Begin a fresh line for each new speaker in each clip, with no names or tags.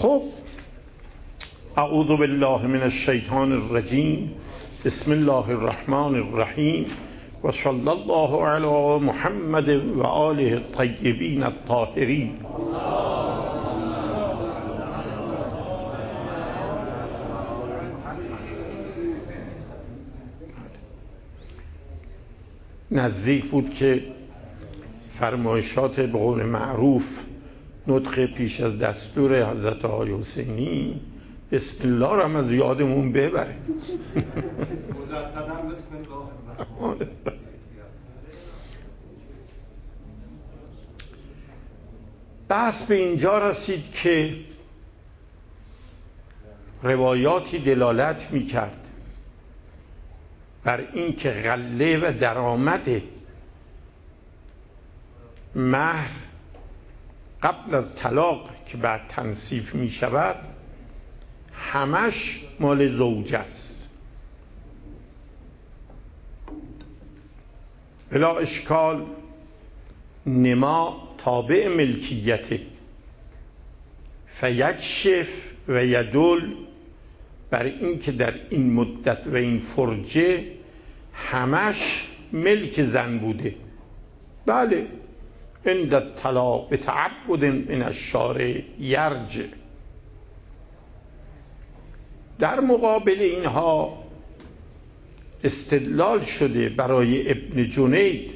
خب اعوذ بالله من الشیطان الرجیم، بسم الله الرحمن الرحیم و صلی الله علی محمد و آله الطیبین الطاهرین. نزدیک بود که فرمایشات به قول معروف نطق پیش از دستور حضرت آقای حسینی بسم الله رو هم از یادمون ببره. بحث به اینجا رسید که روایاتی دلالت میکرد بر این که غله و درآمد مهر قبل از طلاق که بعد تنصیف می شود همش مال زوج است. بلا اشکال نما تابع ملکیته، فیکشف و یدل بر این که در این مدت و این فرجه همش ملک زن بوده. بله، عند الطلاق بتعبد من الشارع یرجع. در مقابل اینها استدلال شده برای ابن جنید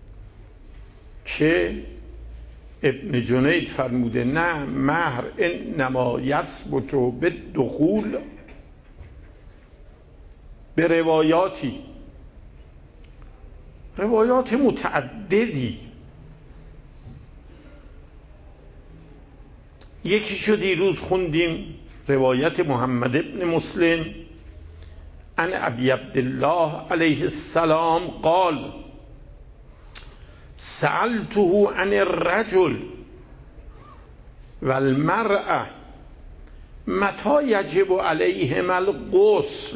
که ابن جنید فرموده نه، مهر انما یثبت بالدخول به روایات متعددی. یکیشو دیروز خوندیم، روایت محمد ابن مسلم عن ابی عبدالله علیه السلام قال سألته عن الرجل والمرأة متى یجب علیهما الغسل.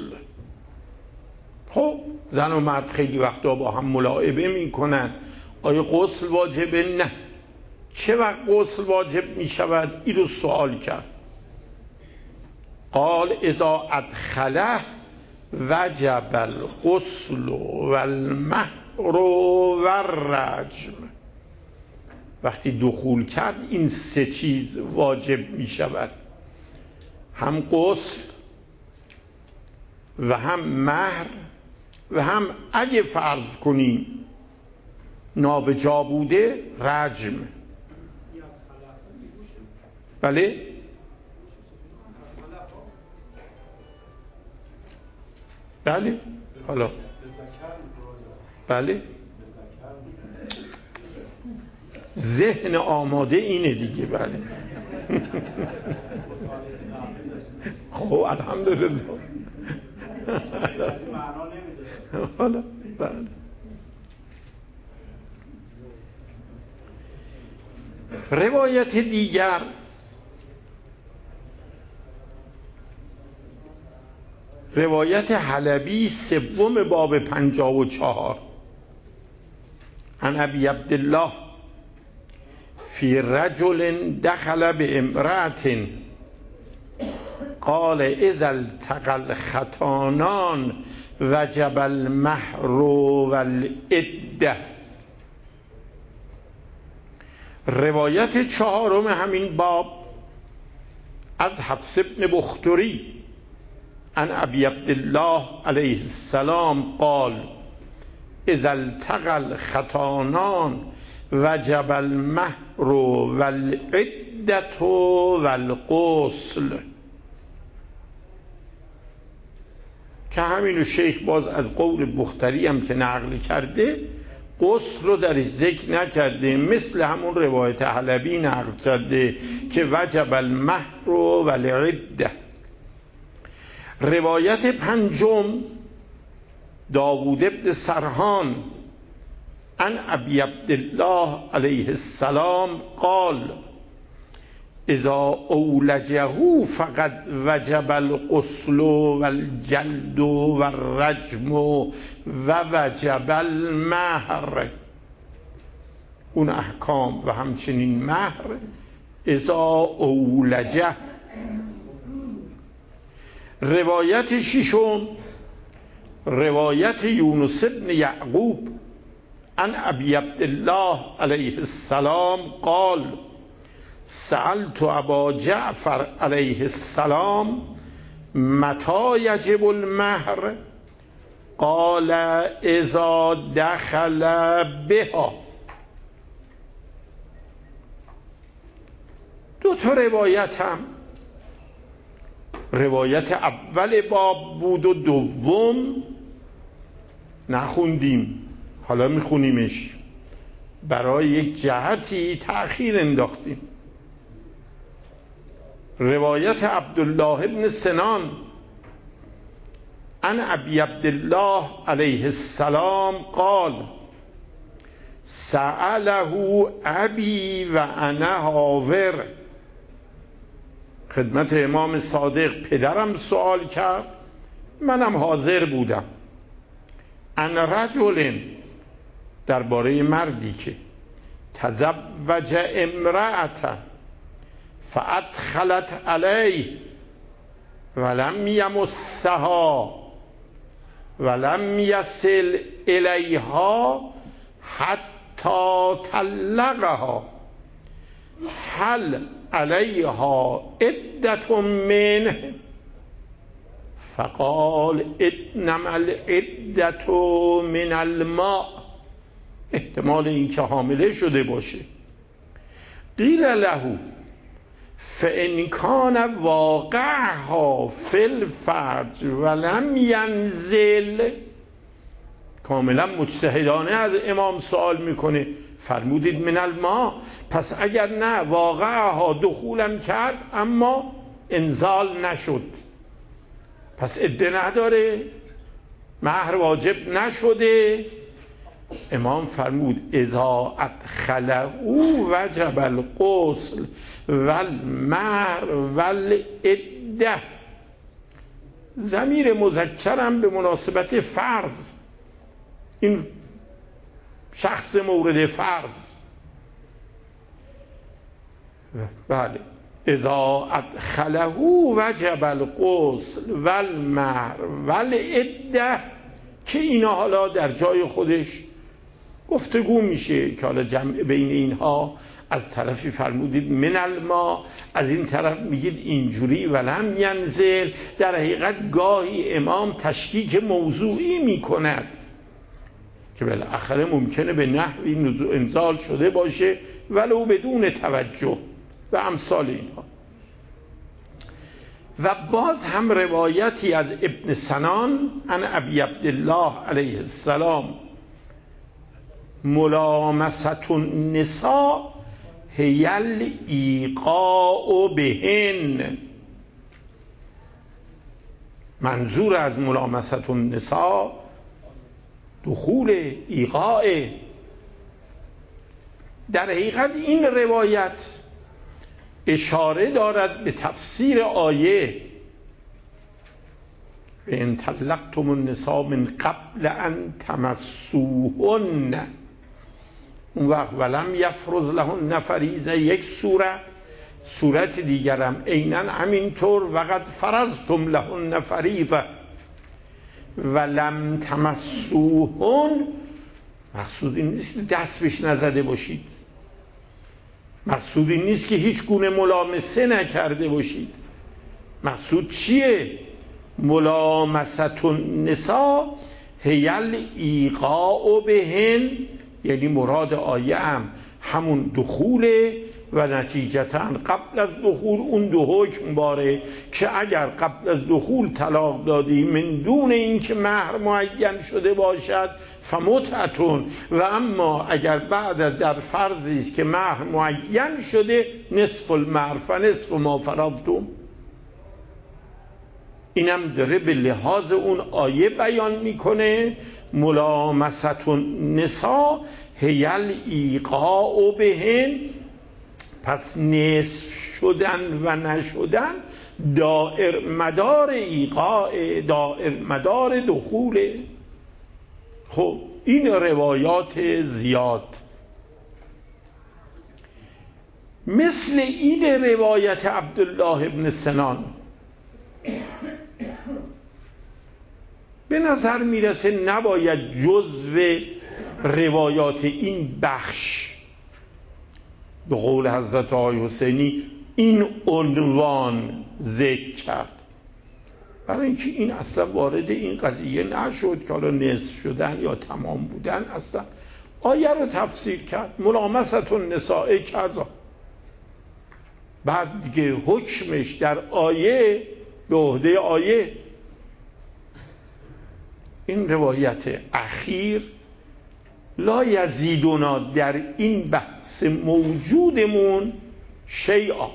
خب زن و مرد خیلی وقتا با هم ملاعبه میکنن، آیا غسل واجبه؟ نه. چه وقت غسل واجب می شود؟ این رو سوال کرد. قال اذا ادخله وجب الغسل والمهر والرجم. وقتی دخول کرد این سه چیز واجب می شود، هم غسل و هم مهر و هم اگه فرض کنیم نابجا بوده رجم. بله؟ بله؟ حالا بله؟ ذهن آماده اینه دیگه. بله. خب الحمدلله. حالا بله. روایت دیگر روایت حلبی سوم باب 54 عن ابی عبدالله فی رجل دخل بامرأة قال اذا التقى الختانان وجب المهر والعده. روایت چهارم همین باب از حفص بن بختری عن ابی عبدالله علیه السلام قال اذا التقى الختانان وجب المهر والعده والغسل. که همینو شیخ باز از قول بختری هم که نقل کرده غسل رو در ذکر نکرده، مثل همون روایت حلبی نقل کرده که وجب المهر والعده. روایت پنجم داوود ابن سرحان عن ابی عبدالله علیه السلام قال اذا اولجه فقد وجب الغسل والجلد والرجم ووجب المهر. اون احکام و همچنین مهر اذا اولجه روایت ششم، روایت یونس بن یعقوب عن ابی عبدالله علیه السلام قال سألت ابا جعفر علیه السلام متى یجب المهر قال اذا دخل بها. دو تا روایت هم، روایت اول باب بود و دوم نخوندیم، حالا میخونیمش، برای یک جهتی تأخیر انداختیم. روایت عبدالله ابن سنان عن ابی عبدالله علیه السلام قال سأله ابی و انا حاضر. خدمت امام صادق پدرم سوال کرد، منم حاضر بودم. ان رجل، درباره مردی که تزوج امرأة فادخلت علیه ولم یمسها ولم یصل الیها حتی طلقها هل علیها عدة منه؟ فقال انما العدة من الماء. احتمال این که حامله شده باشه. قیل له فإن کان واقعها فی الفرج ولم ینزل. کاملا مجتهدانه از امام سوال میکنه، فرمودید من الماء، پس اگر نه واقعها دخولم کرد اما انزال نشد، پس عده نداره، مهر واجب نشده. امام فرمود اذا ادخله وجب الغسل والمهر والعده. ضمیر مذکرم به مناسبت فرض، این شخص مورد فرض. بله، اذا ادخله وجب الغسل والمهر والعده، که اینا حالا در جای خودش گفتگو میشه که حالا جمع بین اینها، از طرفی فرمودید من الماء، از این طرف میگید اینجوری ولم ینزل. در حقیقت گاهی امام تشکیک موضوعی میکند که بالاخره ممکنه به نحوی انزال شده باشه ولو بدون توجه و امثال اینها. و باز هم روایتی از ابن سنان عن ابی عبدالله علیه السلام ملامسة النساء هی الایقاع بهن. منظور از ملامسة النساء دخول، ایقاع. در حقیقت این روایت اشاره دارد به تفسیر آیه ان طلقتم النساء من قبل ان تمسوهن، اون وقت ولم یفرض لهن فریضه یک صورت دیگرم عیناً همینطور وقد فرضتم لهن فریضه ولم تمسوهن. مقصود این نیست دست بهش نزده باشید، مقصود این نیست که هیچ گونه ملامسه نکرده باشید. مقصود چیه؟ ملامسة النساء هی الایقاع بهن، یعنی مراد آیه هم همون دخوله و نتیجتا قبل از دخول اون دو حکم باره که اگر قبل از دخول طلاق دادی من دون این که مهر معین شده باشد فمتعتون، و اما اگر بعد در فرضی است که مهر معین شده نصف المهر فنصف ما فرضتم. اینم داره به لحاظ اون آیه بیان میکنه ملامسة النساء هی الایقاع بهن. پس نصف شدن و نشدن دائر مدار ایقاع، دائر مدار دخوله. خب این روایات زیاد. مثل این روایت عبدالله ابن سنان به نظر میرسه نباید جزو روایات این بخش به قول حضرت آقای حسینی این عنوان ذکر کرد، برای اینکه این اصلا وارد این قضیه نشد که حالا نصف شدن یا تمام بودن. اصلا آیه رو تفسیر کرد ملامست النساء کذا، بعد دیگه حکمش در آیه به عهده آیه. این روایت اخیر لا یزیدنا در این بحث موجودمون شیئا،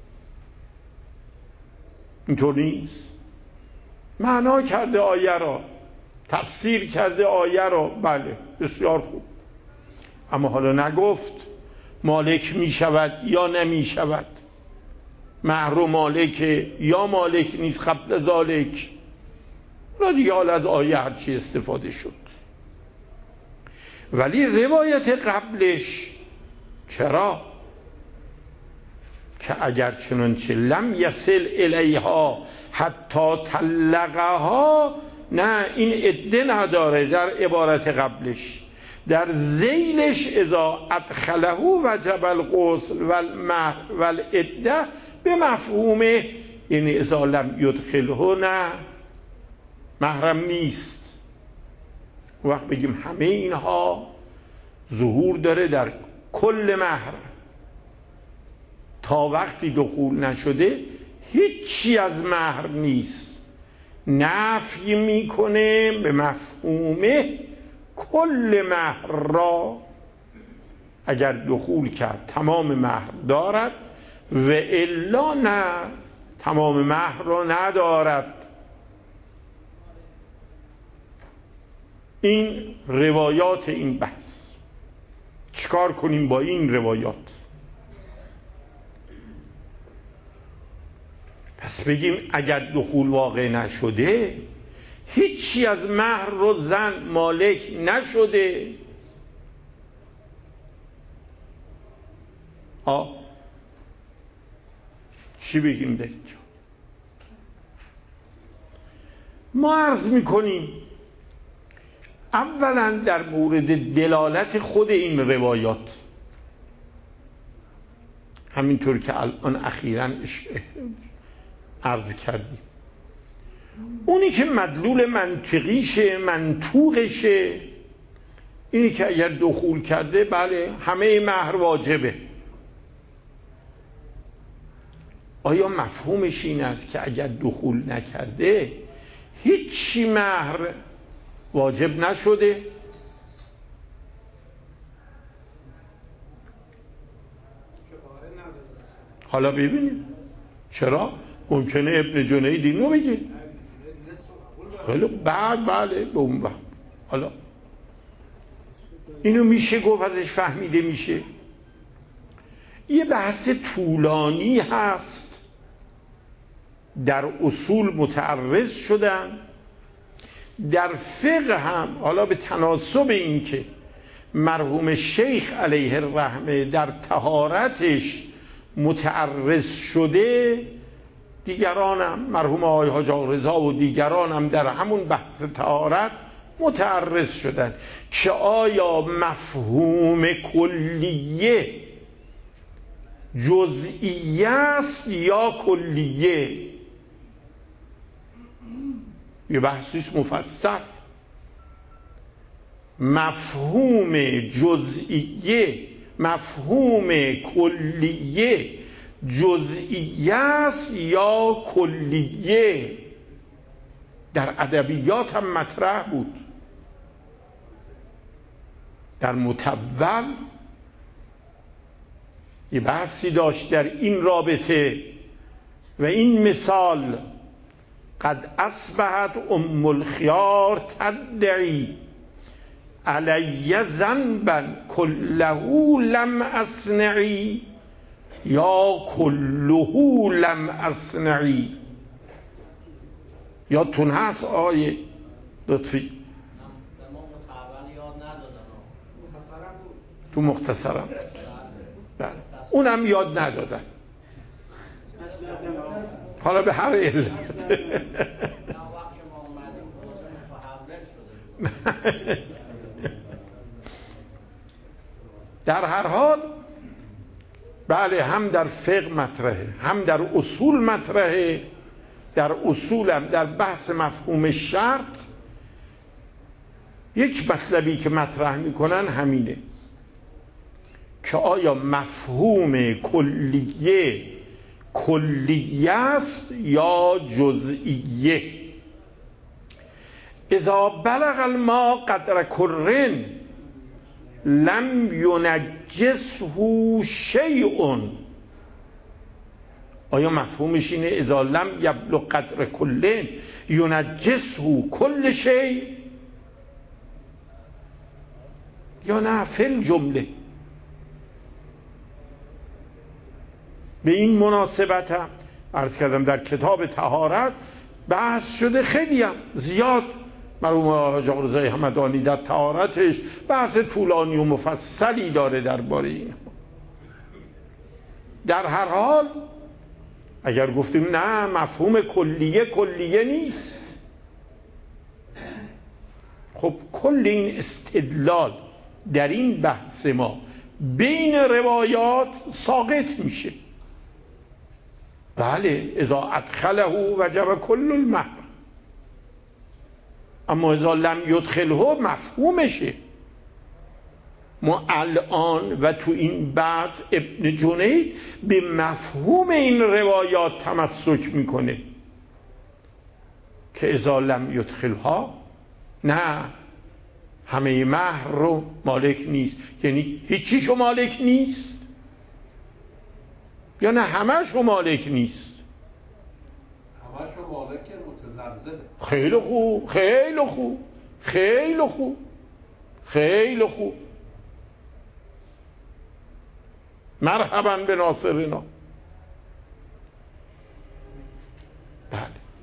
اینطور نیست. معنا کرده آیه را، تفسیر کرده آیه را، بله بسیار خوب، اما حالا نگفت مالک می شود یا نمی شود، مهر و مالک یا مالک نیست قبل ذالک. اونا دیگه حالا از آیه هرچی استفاده شد. ولی روایت قبلش چرا؟ که اگر چنانچه لم یصل الیها حتی طلقها، نه این عده نداره در عبارت قبلش، در ذیلش اذا ادخله وجب الغسل والمهر والعده به مفهومه، یعنی اذا لم یدخله نه محرم نیست. اون وقت بگیم همه اینها ظهور داره در کل مهر، تا وقتی دخول نشده هیچی از مهر نیست. نفی میکنه به مفهومه کل مهر را، اگر دخول کرد تمام مهر دارد و الا نه تمام مهر را ندارد. این روایات این بحث. چیکار کنیم با این روایات؟ پس بگیم اگر دخول واقع نشده، هیچی از مهر رو زن مالک نشده، چی بگیم در اینجا؟ ما عرض میکنیم اولا در مورد دلالت خود این روایات، همینطور که الان اخیراً عرض کردیم، اونی که مدلول منطقیشه منطوقشه اینی که اگر دخول کرده بله همه مهر واجبه. آیا مفهومش این است که اگر دخول نکرده هیچی مهر واجب نشده؟ حالا ببینیم چرا؟ ممکنه ابن جنید اینو بگه خیلی بعد بله به اون وقت حالا اینو میشه گفت ازش فهمیده میشه. یه بحث طولانی هست، در اصول متعرض شدن، در فقه هم حالا به تناسب این که مرحوم شیخ علیه الرحمه در طهارتش متعرض شده، دیگرانم مرحوم آقای حاج آقا رضا و دیگرانم در همون بحث طهارت متعرض شدن که آیا مفهوم کلیه جزئیه است یا کلیه. یه بحثیش مفصل، مفهوم جزئیه مفهوم کلیه جزئیه است یا کلیه، در ادبیات هم مطرح بود، در متول یه بحثی داشت در این رابطه و این مثال. قد اصبحت ام الخيار تدعی علی ذنبا كله لم اصنعی یا كله لم اصنعی. یادتون هست آیه لطفی؟ تو مختصرم بله اونم یاد ندادن، حالا به هر علت در هر حال بله، هم در فقه مطرحه، هم در اصول مطرحه. در اصولم در بحث مفهوم شرط یک مطلبی که مطرح میکنن همینه که آیا مفهوم کلیه کلیه است یا جزئیه. اذا بلغ الماء قدر کرن لم ینجسه شیء. آیا مفهومش اینه اذا لم یبلغ قدر کلن ینجسه کل شیء، یا نه فی الجمله؟ به این مناسبت هم عرض کردم در کتاب طهارت بحث شده، خیلی هم زیاد مرحوم حاج آقا رضای همدانی در طهارتش بحث طولانی و مفصلی داره درباره این. در هر حال اگر گفتیم نه مفهوم کلیه کلیه نیست، خب کل این استدلال در این بحث ما بین روایات ساقط میشه. بله اذا ادخله وجب کل المهر، اما اذا لم یدخله مفهومشه. ما الان و تو این بحث ابن جنید به مفهوم این روایات تمسک میکنه که اذا لم یدخلها نه همه مهر رو مالک نیست، یعنی هیچیشو مالک نیست، یا نه همه‌شو مالک نیست،
همه‌شو مالک متزلزله.
خیلی خوب خیلی خوب خیلی خوب خیلی خوب، مرحبا به ناصرنا. بله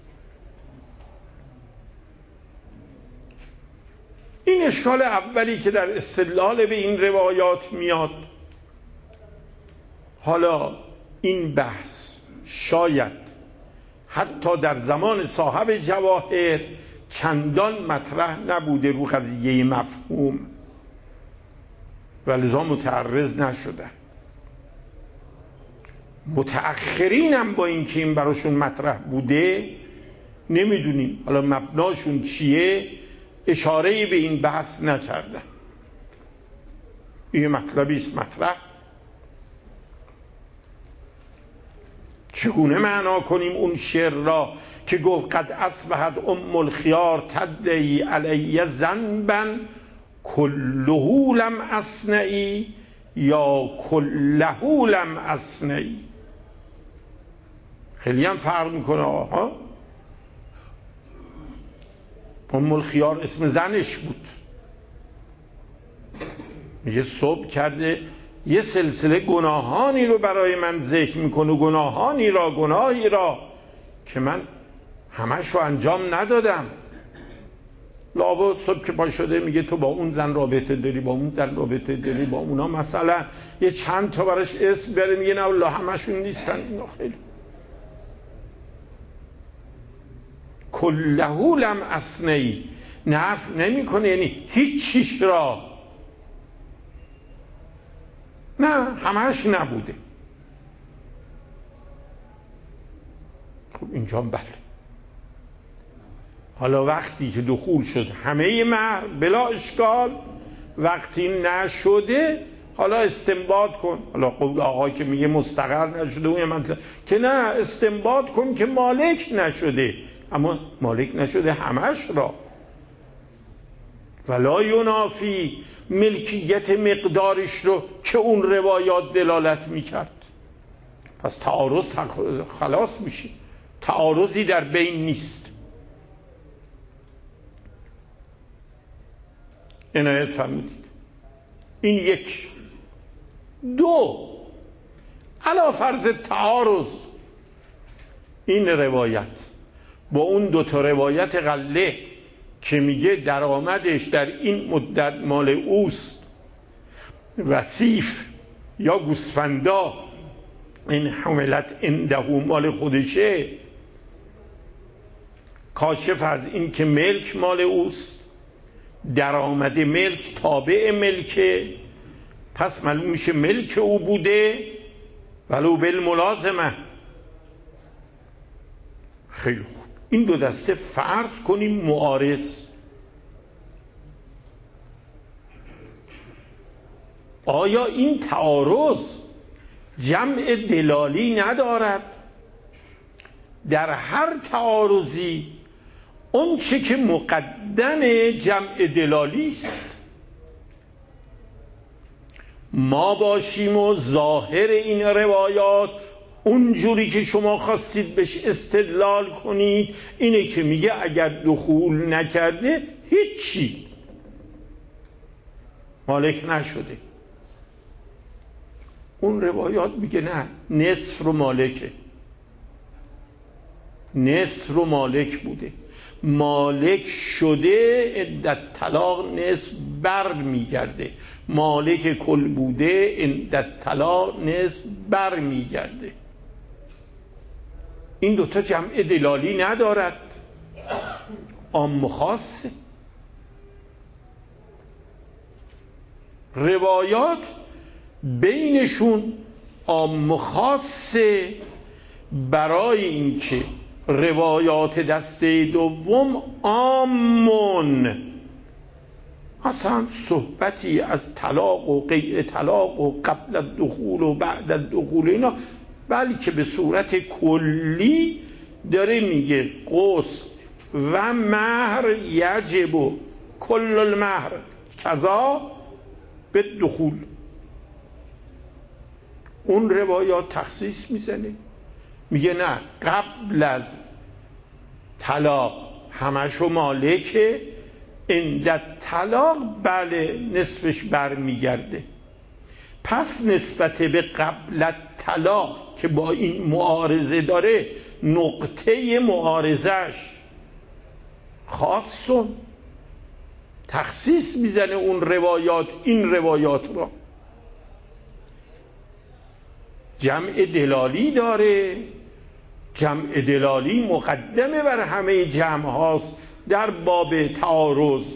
این اشکال اولی که در استدلال به این روایات میاد. حالا این بحث شاید حتی در زمان صاحب جواهر چندان مطرح نبوده رو قضیه مفهوم و لذا متعرض نشدن. متأخرین هم با این که این براشون مطرح بوده نمیدونیم حالا مبناشون چیه، اشاره به این بحث نکردن. این مطلبی است مطرح. چگونه معنا کنیم اون شعر را که گفت قد اصبحت ام الخیار تدعی علی ذنبا کله لم اصنعی یا کله لم اصنعی؟ خیلی هم فرق میکنه آقا. ام الخیار اسم زنش بود، میگه صبح کرده یه سلسله گناهانی رو برای من ذکر میکنه، گناهی را که من همش رو انجام ندادم. لابد صبح که پا شده میگه تو با اون زن رابطه داری، با اون زن رابطه داری، با اونا مثلا یه چند تا براش اسم بره، میگه نه والله همشون نیستن اینا. خیلی کله لم اصنعی نفی نمیکنه، یعنی هیچ چیز را نه همش نبوده. خب اینجا بله. حالا وقتی که دخول شد همه مهر بلا اشکال، وقتی نشده حالا استنباط کن. حالا قول آقا که میگه مستقر نشده اون مطلب که نه، استنباط کن که مالک نشده، اما مالک نشده همش را. ولا ینافی ملکیت مقدارش رو که اون روایات دلالت میکرد. پس تعارض خلاص میشه، تعارضی در بین نیست. عنایت فرمودید. این یک. دو، علی فرض تعارض این روایت با اون دو تا روایت غله که میگه درآمدش در این مدت مال اوست، وصیف یا گوسفندا این حملت عنده مال خودشه، کاشف از این که ملک مال اوست، درآمد ملک تابع ملکه، پس معلوم میشه ملک او بوده ولو بالملازمه. خیلی خوب، این دو دسته فرض کنیم معارض. آیا این تعارض جمع دلالی ندارد؟ در هر تعارضی اون چه که مقدم جمع دلالی است ما باشیم و ظاهر این روایات اونجوری که شما خواستید بهش استدلال کنید اینه که میگه اگر دخول نکرده هیچی، مالک نشده. اون روایات میگه نه، نصف رو مالکه، نصف رو مالک بوده، مالک شده عدت طلاق نصف بر میگرده، مالک کل بوده عدت طلاق نصف بر میگرده. این دوتا جمع دلالی ندارد، عام خاص. روایات بینشون عام خاص، برای اینکه روایات دسته دوم عامون، اصلا صحبتی از طلاق و غیر طلاق و قبل الدخول و بعد الدخول اینا، بلکه به صورت کلی داره میگه غسل و مهر یجب کل المهر کذا به دخول. اون روایات تخصیص میزنه، میگه نه، قبل از طلاق همشو مالکه، عند طلاق بله نصفش برمیگرده. پس نسبت به قبل طلاق که با این معارضه داره، نقطه معارضش خاصون، تخصیص میزنه اون روایات این روایات را. جمع دلالی داره، جمع دلالی مقدمه بر همه جمع هاست در باب تعارض،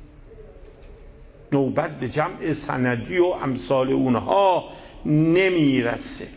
نوبت به جمع سندی و امثال اونها نمیرسه.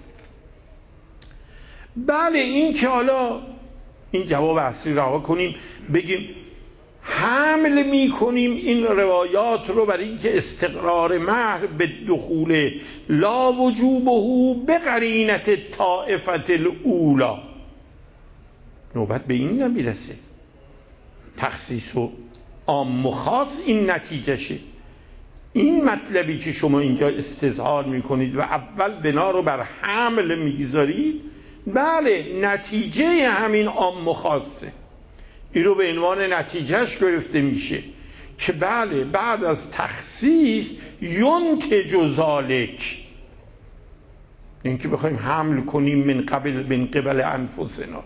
بله، این که حالا این جواب اصلی رها کنیم، بگیم حمل میکنیم این روایات رو برای اینکه استقرار مهر به دخول لا وجوبه به قرینت طائفت الاولا. نوبت به این نمیرسه، تخصیص و عام و خاص این نتیجهشه. این مطلبی که شما اینجا استظهار میکنید و اول بنا رو بر حمل میگذارید، بله نتیجه همین عام و خاصه، این رو به عنوان نتیجهش گرفته میشه که بله بعد از تخصیص ینتج ذالک، این که بخوایم حمل کنیم من قبل انفسنا،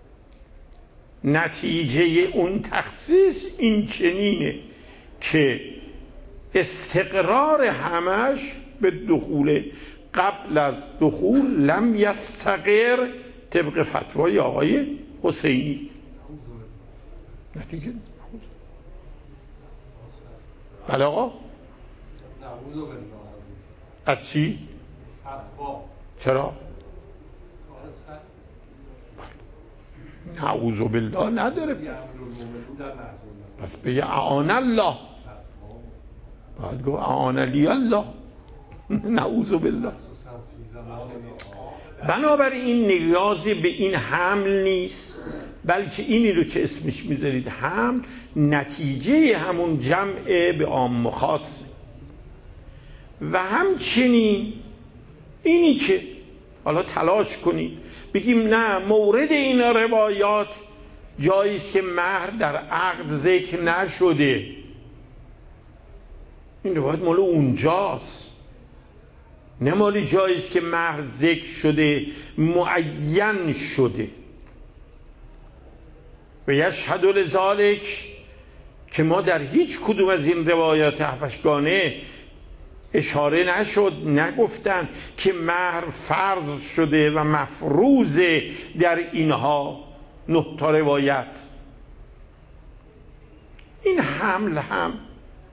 نتیجه اون تخصیص این چنینه که استقرار همش به دخول، قبل از دخول لم یستقر طبق فتوای آقای حسینی. نتیجه بله آقا، از چی؟ چرا؟ نعوذ بالله نداره، پس بگه اعان الله، باید گفت اعان لی الله. نعوذ بالله. بنابراین نیازی به این حمل نیست، بلکه اینی رو که اسمش میذارید حمل، نتیجه همون جمع به عام و خاص. و همچنین اینی که حالا تلاش کنید بگیم نه، مورد این روایات جاییست که مهر در عقد ذکر نشده، این روایت مال اونجاست، نه مال جاییست که مهر ذکر شده معین شده. و یشهد لذالک که ما در هیچ کدوم از این روایات هفتگانه اشاره نشد، نگفتن که مهر فرض شده و مفروضه در اینها 9 تا روایت. این حمل هم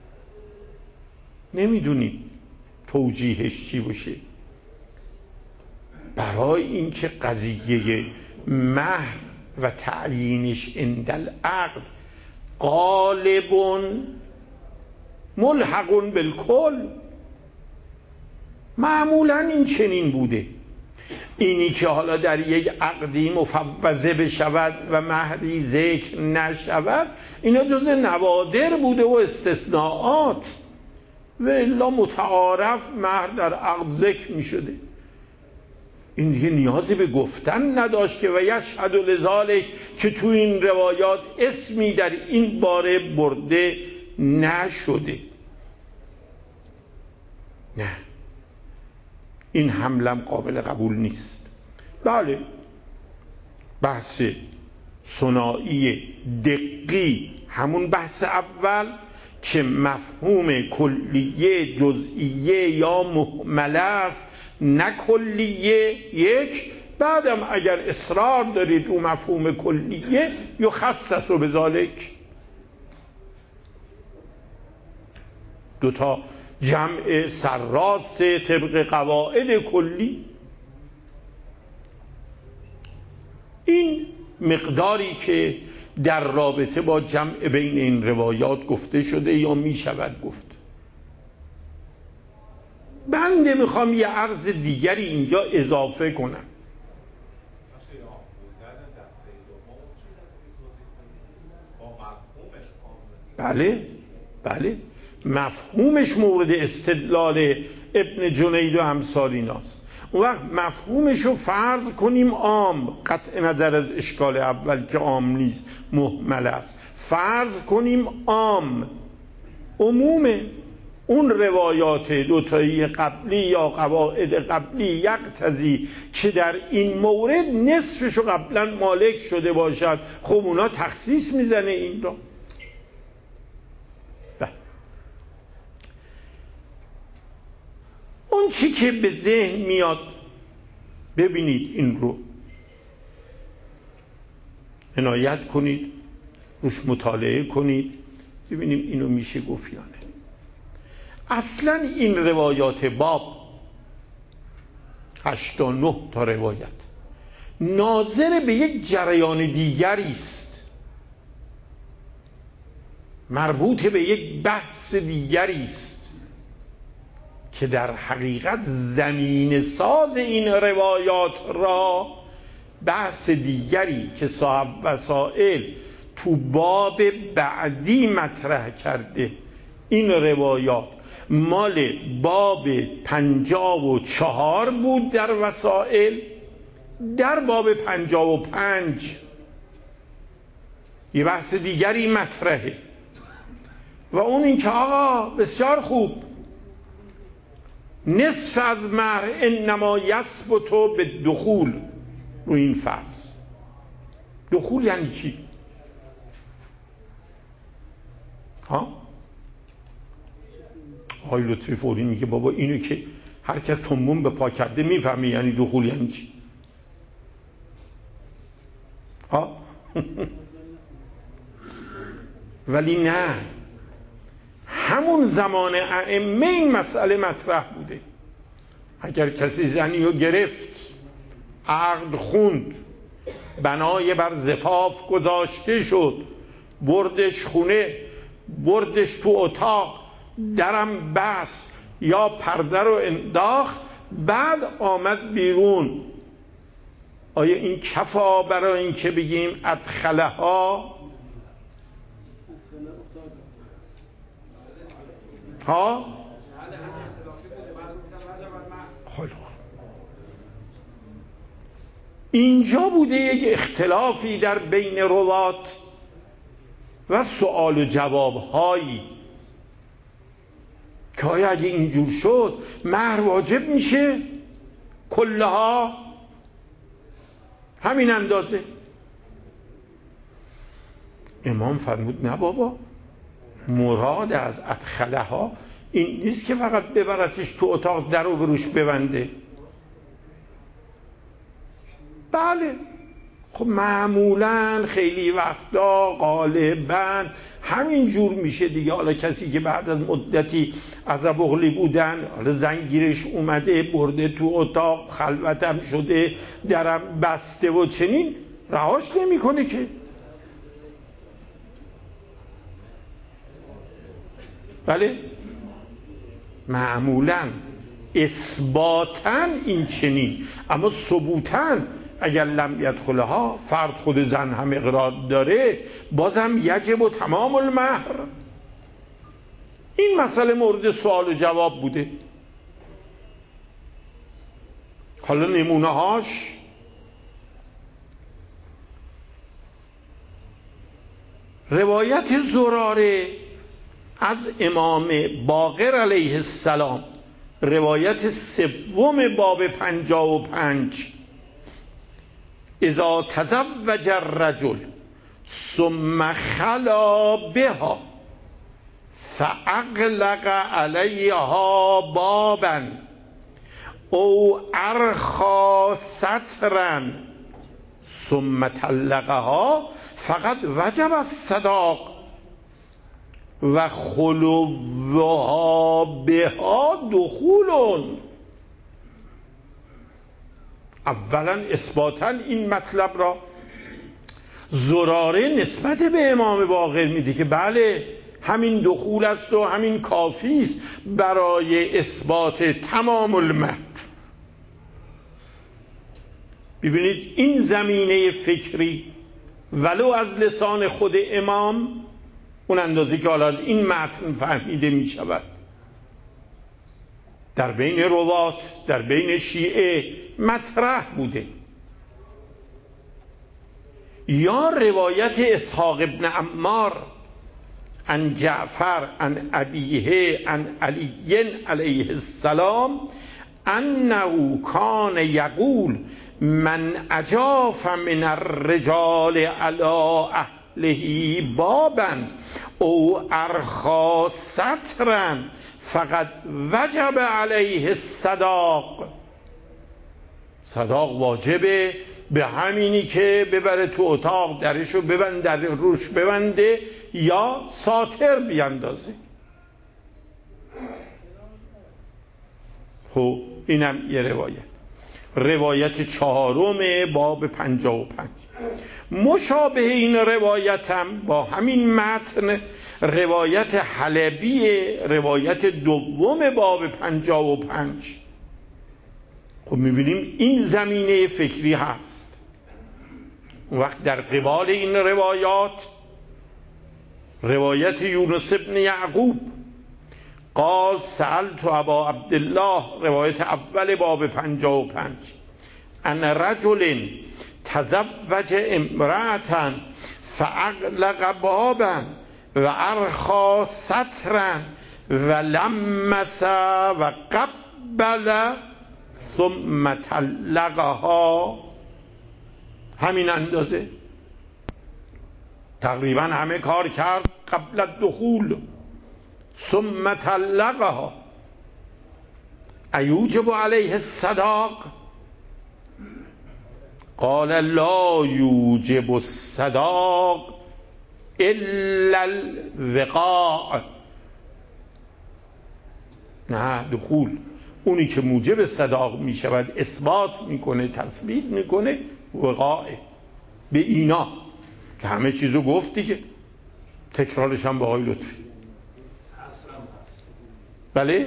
نمیدونیم توجیهش چی باشه. برای اینکه قضیه مهر و تعیینش عند العقد غالب ملحق بالکل، معمولا این چنین بوده. اینی که حالا در یک عقدی مفوضه بشود و مهری ذکر نشود، اینا جز نوادر بوده و استثناءات، و الا متعارف مهر در عقد ذکر می شده. این دیگه نیازی به گفتن نداشت که و یشهد لذالک، که تو این روایات اسمی در این باره برده نشده. نه، این حملم قابل قبول نیست. بله، بحث ثنایی دقی، همون بحث اول که مفهوم کلیه جزئیه یا مهمله است نه کلیه، یک. بعدم اگر اصرار دارید رو مفهوم کلیه یخصص و بذالک، دوتا جمع سرراست طبق قواعد کلی. این مقداری که در رابطه با جمع بین این روایات گفته شده یا می شود گفت. بنده میخوام یه عرض دیگری اینجا اضافه کنم. بله بله، مفهومش مورد استدلال ابن جنید و امثال ایناست. اون وقت مفهومش رو فرض کنیم عام، قطع نظر از اشکال اول که عام نیست، مهمل است. فرض کنیم عام، عموم اون روایات دوتایی قبلی یا قواعد قبلی یقتضی که در این مورد نصفشو قبلا مالک شده باشد، خب اونا تخصیص میزنه این را. اون چی که به ذهن میاد، ببینید این رو عنایت کنید، روش مطالعه کنید، ببینیم اینو میشه گفت یا نه. اصلا این روایات باب 8 تا 9 تا روایت ناظر به یک جریان دیگری است، مربوط به یک بحث دیگری است که در حقیقت زمین ساز این روایات را بحث دیگری که صاحب وسائل تو باب بعدی مطرح کرده. این روایات مال باب 54 بود در وسائل، در باب 55 یه بحث دیگری مطرحه و اون این که آقا بسیار خوب، نصف از مهر انما یثبت به دخول. رو این فرض دخول یعنی چی؟ آقای لطفی فوری میگه بابا اینو که هر کس تنبون به پا کرده میفهمی یعنی دخول یعنی چی. ولی نه، همون زمان ائمه این مسئله مطرح بوده. اگر کسی زنی رو گرفت، عقد خوند، بنای بر زفاف گذاشته شد، بردش خونه، بردش تو اتاق، درم بس یا پرده رو انداخت، بعد آمد بیرون، آیا این کفا برای این که بگیم ادخله ها؟ اینجا بوده یک اختلافی در بین روات و سؤال و جواب هایی که آیا اگه اینجور شد مهر واجب میشه کلها همین اندازه؟ امام فرمود نه بابا، مراد از ادخله ها این نیست که فقط ببرتش تو اتاق در رو بروش ببنده. بله خب خب معمولا خیلی وقتا غالبا همین جور میشه دیگه. حالا کسی که بعد از مدتی عزب اغلی بودن، حالا زنگیرش اومده برده تو اتاق، خلوتم شده، درم بسته و چنین، رهاش نمیکنه که. بله معمولا اثباتاً این چنین، اما ثبوتاً اگر لم یدخلها، فرد خود زن هم اقرار داره، بازم یجب و تمام المهر. این مسئله مورد سوال و جواب بوده. حالا نمونه هاش روایت زراره از امام باقر علیه السلام، روایت سوم باب 55: اذا تزوج الرجل ثم خلا بها فاغلق علیها بابا او ارخى سترا ثم طلقها فقد وجب الصداق و خلوها بها دخول. اولا اثباتا این مطلب را زراره نسبت به امام باقر میده که بله همین دخول است و همین کافی است برای اثبات تمام المهر. ببینید این زمینه فکری ولو از لسان خود امام، اون اندازه که حالا از این متن فهمیده می شود، در بین روات، در بین شیعه مطرح بوده. یا روایت اسحاق ابن عمار عن جعفر عن ابیه عن علی علیه السلام انه کان یقول من اجاف من الرجال علی اهله بابا او ارخى سترا فقد وجب علیه الصداق. صداق واجبه به همینی که ببره تو اتاق، درشو ببند، در روش ببنده یا ساتر بیندازه. خب اینم یه روایت چهارم باب 55. مشابه این روایت هم با همین متن روایت حلبی، روایت دوم باب 55. خب میبینیم این زمینه فکری هست. اون وقت در قبال این روایات روایت یونس ابن یعقوب قال سألت ابا عبدالله، روایت اول باب 55: ان رجل تزوج امرأة فاغلق بابا و ارخى سترا و لمس و قبل ثم طلقها. همین اندازه تقریبا همه کار کرد قبل الدخول. ثم طلقها ایوجب علیه الصداق؟ قال لا یوجب الصداق الا الوقاع. نه، دخول اونی که موجب صداق می شود، اثبات میکنه، تثبیت میکنه، وقاعه. به اینا که همه چیزو گفت دیگه، تکرارش هم به آقای لطفی. بله؟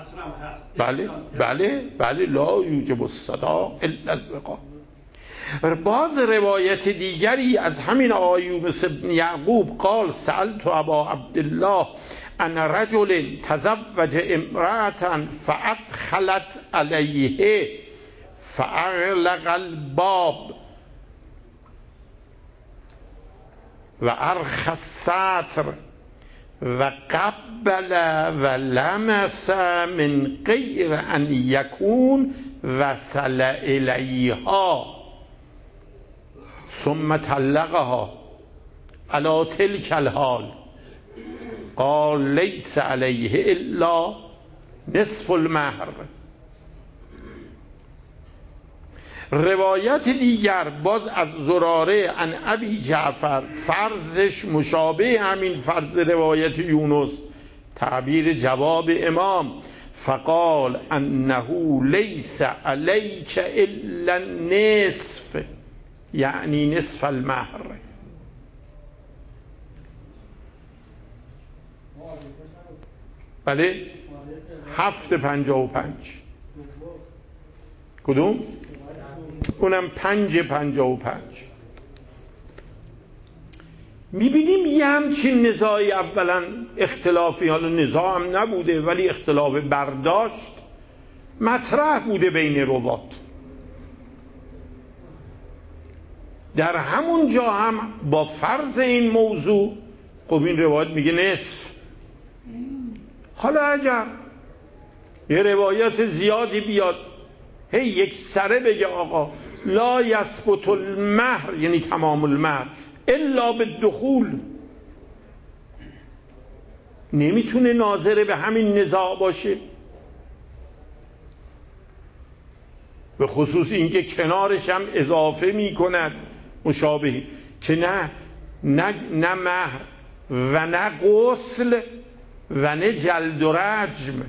بله لا یوجب الصداق الا الوقاع. باز روایت دیگری از همین آقای یونس بن یعقوب قال سألت ابا عبدالله ان رجل تزوج امرأة فادخلت علیه فاغلق الباب و ارخى الستر و قبل و لمس من غیر ان یکون وصل الیها ثم طلقها علی تلک الحال قال لیس علیه الا نصف المهر. روایت دیگر باز از زراره عن ابی جعفر، فرضش مشابه همین فرض روایت یونس، تعبیر جواب امام، فقال انه لیس علیک الا نصف، یعنی نصف المهر. بله 7:55. کدوم؟ اونم 5:55. میبینیم یه همچین نزاعی، اولا اختلافی، حالا نزاع هم نبوده ولی اختلاف برداشت مطرح بوده بین روات. در همون جا هم با فرض این موضوع، خب این روایت میگه نصف. حالا اگر یه روایت زیادی بیاد یک سره بگه آقا لا یثبت المهر، یعنی تمام المهر، الا بالدخول، نمیتونه ناظر به همین نزاع باشه؟ به خصوص اینکه کنارش هم اضافه میکند مشابهی که نه مهر و نه غسل و نه جلد و رجم.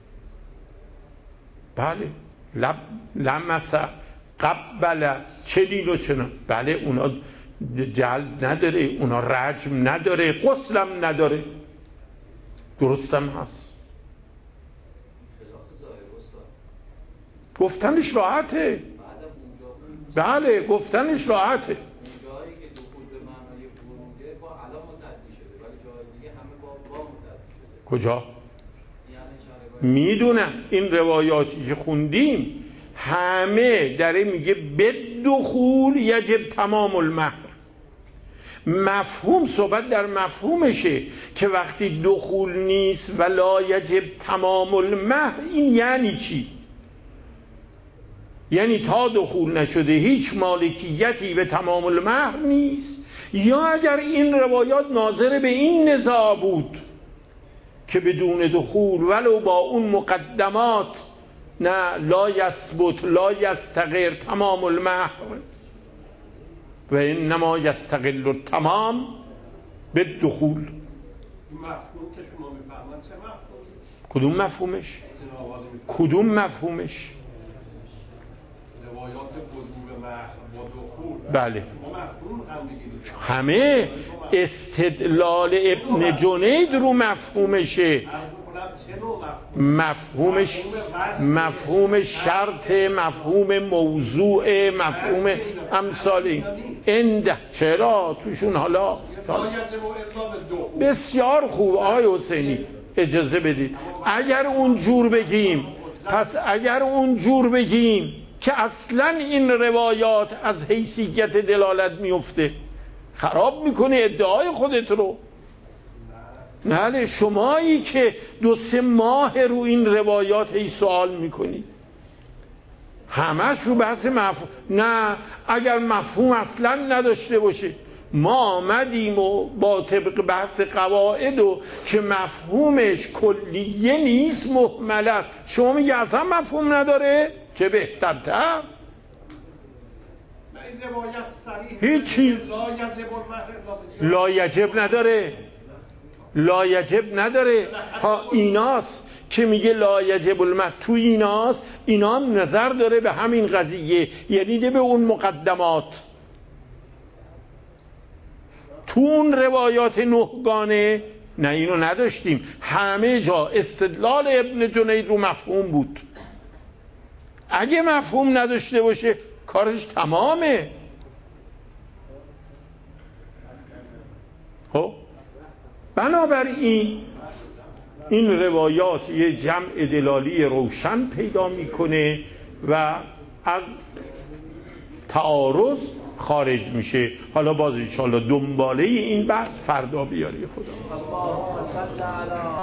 بله لمس قبل چه دین و چنان، بله اونا جلد نداره، اونا رجم نداره، غسلم نداره، درستم هست. گفتنش راحته، بله گفتنش راحته. کجا؟ میدونم این روایاتی که خوندیم همه داره میگه بدخول یجب تمام المهر. مفهوم، صحبت در مفهومشه که وقتی دخول نیست و لا یجب تمام المهر، این یعنی چی؟ یعنی تا دخول نشده هیچ مالکیتی به تمام المهر نیست؟ یا اگر این روایات ناظر به این نزاع بود که بدون دخول ولو با اون مقدمات نه لا یثبت لا یستقر تمام المهر و انما یستقل التمام بالدخول.
این مفهوم که شما میفهمن چه مفهوم؟
کدوم مفهومش؟ کدوم مفهومش؟
روایات وجوب مهر با دخول.
بله
شما مفهوم هم بگیرید.
همه استدلال ابن جنید رو مفهومشه. مفهوم شرط، مفهوم موضوع، مفهوم امثال این. چرا توشون حالا بسیار خوب آقای حسینی اجازه بدید، اگر اون جور بگیم، پس اگر اون جور بگیم که اصلا این روایات از حیثیت دلالت میفته، خراب میکنه ادعای خودت رو. نه شمایی که 2-3 ماه رو این روایات هی سوال میکنی، همش رو بحث مفهوم. نه اگر مفهوم اصلا نداشته باشه، ما آمدیم و با طبق بحث قواعد و که مفهومش کلیه نیست محمل است، شما میگه اصلا مفهوم نداره، چه بهترتر. هیچی لا یجب نداره، لا یجب نداره. ها ایناست که میگه لا یجب المهر، تو ایناست، اینا هم نظر داره به همین قضیه، یعنی ده به اون مقدمات. تو اون روایات 9 گانه نه اینو نداشتیم، همه جا استدلال ابن جنید رو مفهوم بود. اگه مفهوم نداشته باشه کارش تمامه. خب بنابراین این روایات یه جمع دلالی روشن پیدا میکنه و از تعارض خارج میشه. حالا باز انشاءالله دنباله این بحث فردا بیاری خدا.